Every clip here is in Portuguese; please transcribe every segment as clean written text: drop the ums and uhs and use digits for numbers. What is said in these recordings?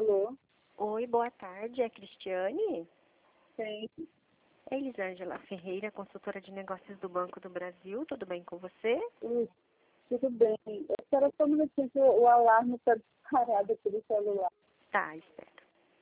Alô? Oi, boa tarde. É Cristiane? Sim. É Elisângela Ferreira, consultora de negócios do Banco do Brasil. Tudo bem com você? Tudo bem. Eu quero só um minutinho que o alarme está disparado aqui do celular. Tá, espera.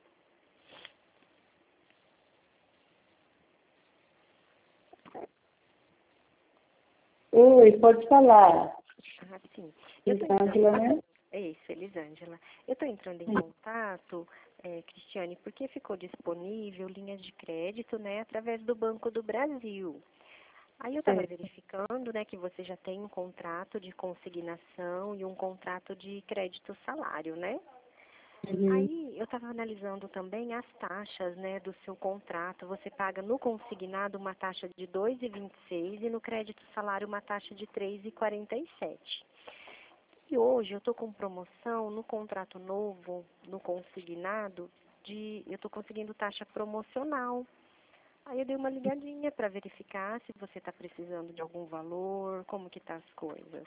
Oi, pode falar. Ah, sim. Elisângela, né? É isso, Elisângela. Eu estou entrando em contato, Cristiane, porque ficou disponível linhas de crédito, né, através do Banco do Brasil. Aí eu estava verificando, né, que você já tem um contrato de consignação e um contrato de crédito salário, né? Aí eu estava analisando também as taxas, né, do seu contrato. Você paga no consignado uma taxa de 2,26 e no crédito salário uma taxa de 3,47. E hoje eu estou com promoção no contrato novo, no consignado, eu estou conseguindo taxa promocional. Aí eu dei uma ligadinha para verificar se você está precisando de algum valor, como que tá as coisas.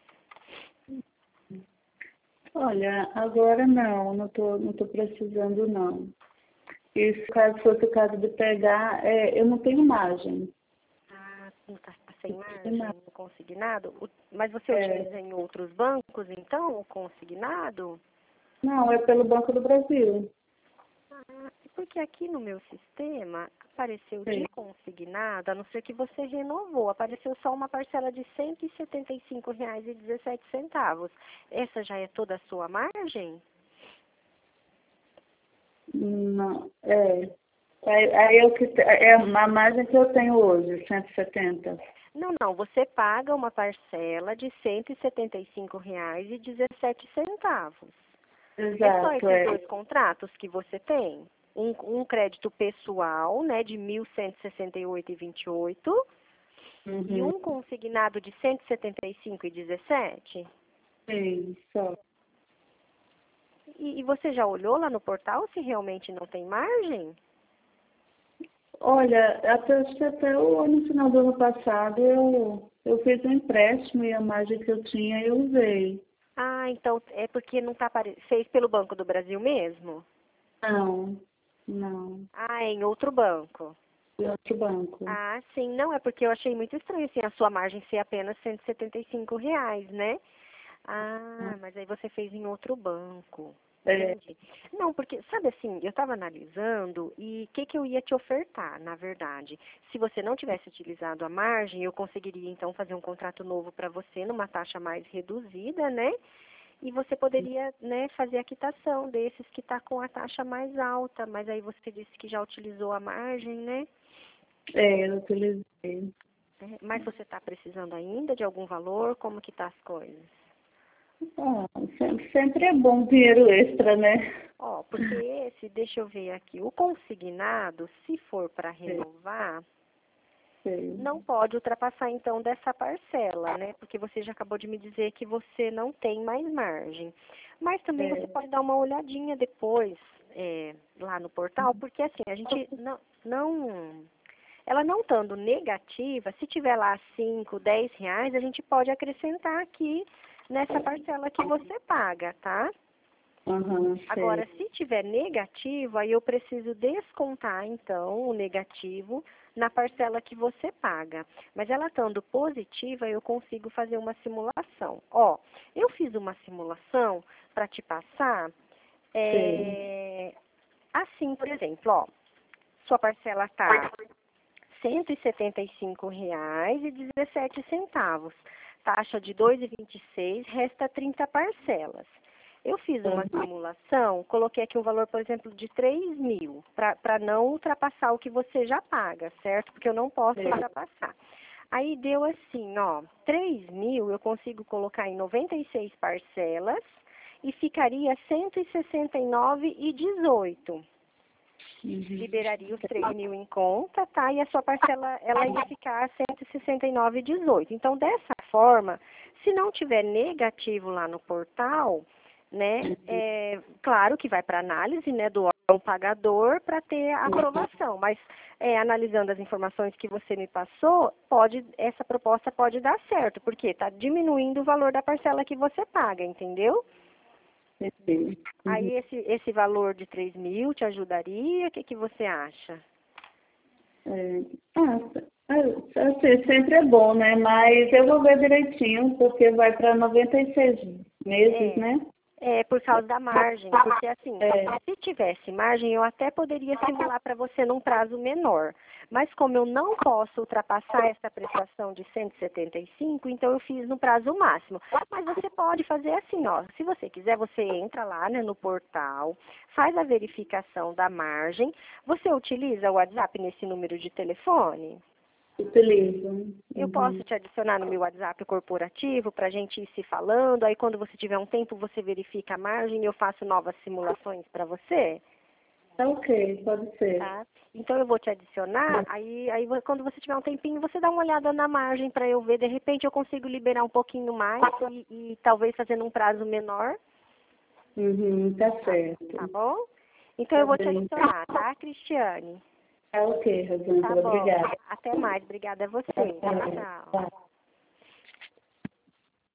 Olha, agora não tô precisando não. E se caso fosse o caso de pegar, eu não tenho margem. Ah, não tá sem margem no consignado? Mas você utiliza em outros bancos, então, o consignado? Não, é pelo Banco do Brasil. Ah, porque aqui no meu sistema apareceu de consignado, a não ser que você renovou, apareceu só uma parcela de R$ 175,17. Essa já é toda a sua margem? Não, Aí é a margem que eu tenho hoje, 170. Não, você paga uma parcela de R$ 175,17. É só Exato, esses dois contratos que você tem? Um crédito pessoal, né, de R$ 1.168,28 e um consignado de R$ 175,17? Sim, só. E você já olhou lá no portal se realmente não tem margem? Olha, acho que até no final do ano passado eu fiz um empréstimo e a margem que eu tinha eu usei. Ah, então é porque não tá fez pelo Banco do Brasil mesmo? Não, Ah, é em outro banco. em outro banco. Ah, sim, não, é porque eu achei muito estranho, assim, a sua margem ser apenas R$ 175, né? Ah, mas aí você fez em outro banco. Entendi. Não, porque, sabe assim, eu estava analisando e o que eu ia te ofertar, na verdade. Se você não tivesse utilizado a margem, eu conseguiria, então, fazer um contrato novo para você numa taxa mais reduzida, né? E você poderia, né, fazer a quitação desses que está com a taxa mais alta, mas aí você disse que já utilizou a margem, né? Eu utilizei. Mas você está precisando ainda de algum valor? Como que tá as coisas? Ah, sempre é bom dinheiro extra, né? Ó, porque deixa eu ver aqui, o consignado, se for para renovar, não pode ultrapassar então dessa parcela, né? Porque você já acabou de me dizer que você não tem mais margem. Mas também você pode dar uma olhadinha depois lá no portal, porque assim, a gente ela não estando negativa, se tiver lá 5, 10 reais, a gente pode acrescentar aqui nessa parcela que você paga, tá? Agora, se tiver negativo, aí eu preciso descontar, então, o negativo na parcela que você paga. Mas ela estando positiva, eu consigo fazer uma simulação. Ó, eu fiz uma simulação para te passar, assim, por exemplo, ó, sua parcela está R$ 175,17. Taxa de 2,26, resta 30 parcelas. Eu fiz uma simulação, coloquei aqui um valor, por exemplo, de 3 mil, para não ultrapassar o que você já paga, certo? Porque eu não posso ultrapassar. Aí deu assim, ó, 3 mil eu consigo colocar em 96 parcelas e ficaria 169,18. Liberaria os 3 mil em conta, tá? E a sua parcela, ela ia ficar 169,18. Então, dessa forma, se não tiver negativo lá no portal, né, claro que vai para análise, né, do órgão pagador para ter a aprovação. Mas, analisando as informações que você me passou, essa proposta pode dar certo, porque está diminuindo o valor da parcela que você paga, entendeu? entendi. Aí esse valor de 3 mil te ajudaria? O que você acha? É, assim, sempre é bom, né? Mas eu vou ver direitinho, porque vai para 96 meses, né? Por causa da margem, porque assim, se tivesse margem, eu até poderia simular para você num prazo menor. Mas como eu não posso ultrapassar essa prestação de 175, então eu fiz no prazo máximo. Mas você pode fazer assim, ó, se você quiser, você entra lá, né, no portal, faz a verificação da margem. Você utiliza o WhatsApp nesse número de telefone? Utilizo. Eu posso te adicionar no meu WhatsApp corporativo para a gente ir se falando. Aí, quando você tiver um tempo, você verifica a margem e eu faço novas simulações para você? Tá ok, pode ser. Tá? Então, eu vou te adicionar. Aí, quando você tiver um tempinho, você dá uma olhada na margem para eu ver. De repente, eu consigo liberar um pouquinho mais e talvez fazendo um prazo menor. Tá certo. Tá bom? Então, Tá eu vou te bem. adicionar, tá, Cristiane? Tá ok, Tá Rosângela, bom. obrigada. Até mais. Obrigada a você. Tá Tchau, bem. tchau. Tá.